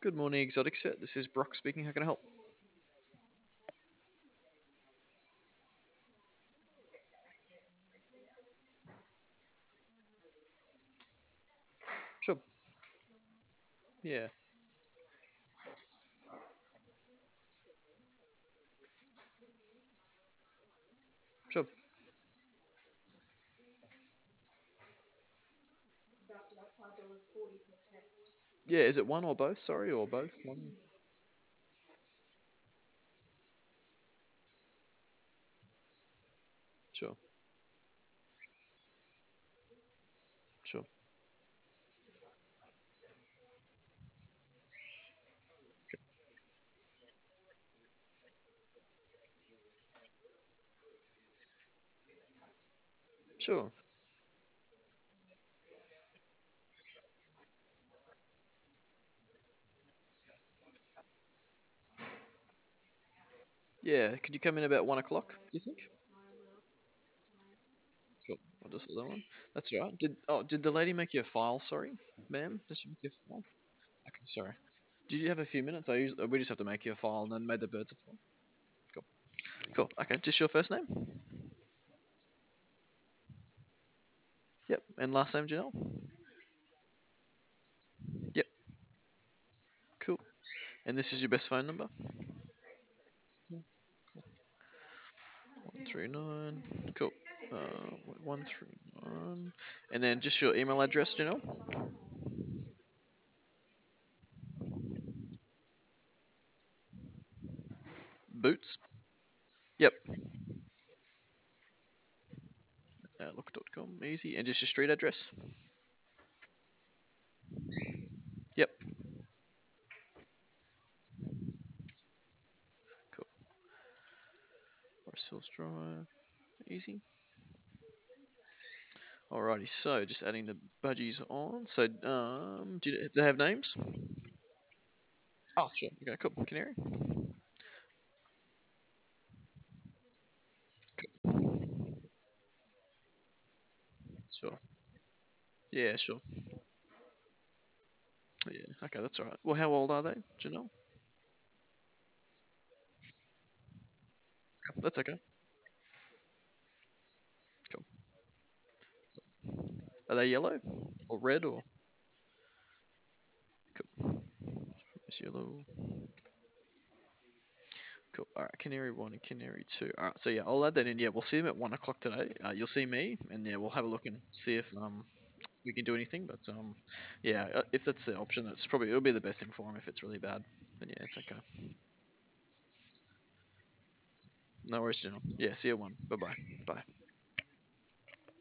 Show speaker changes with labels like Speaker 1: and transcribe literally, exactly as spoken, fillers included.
Speaker 1: Good morning, Exotic Set. This is Brock speaking. How can I help? Sure. Yeah. Sure. Yeah. Is it one or both? Sorry, or both? One. Sure. Sure. Sure. Yeah. Could you come in about one o'clock? Do you think? Sure. I'll just that one. That's all right. Did oh did the lady make you a file? Sorry, ma'am. Did she make you a file? Okay. Sorry. Did you have a few minutes? I usually, we just have to make you a file and then made the birds a file. Cool. Cool. Okay. Just your first name. Yep. And last name, Janelle. Yep. Cool. And this is your best phone number. One three nine. Cool. Uh, one three nine. And then just your email address, you know? Boots. Yep. Outlook dot com. Easy. And just your street address. Yep. Cool. Forest Hills Drive. Easy. Alrighty. So just adding the budgies on. So um, do, you, do they have names? Oh, sure. Okay. Cool. Canary. Sure. Yeah. Sure. Yeah. Okay. That's all right. Well, how old are they? Do you know? That's okay. Cool. Are they yellow or red or? Cool. It's yellow. Cool. All right, Canary one and Canary two. All right, so yeah, I'll add that in. Yeah, we'll see them at one o'clock today. Uh, you'll see me, and yeah, we'll have a look and see if um we can do anything. But um, yeah, uh, if that's the option, that's probably it'll be the best thing for him. If it's really bad, then yeah, it's okay. No worries, General. Yeah, see you at one. Bye bye. Bye.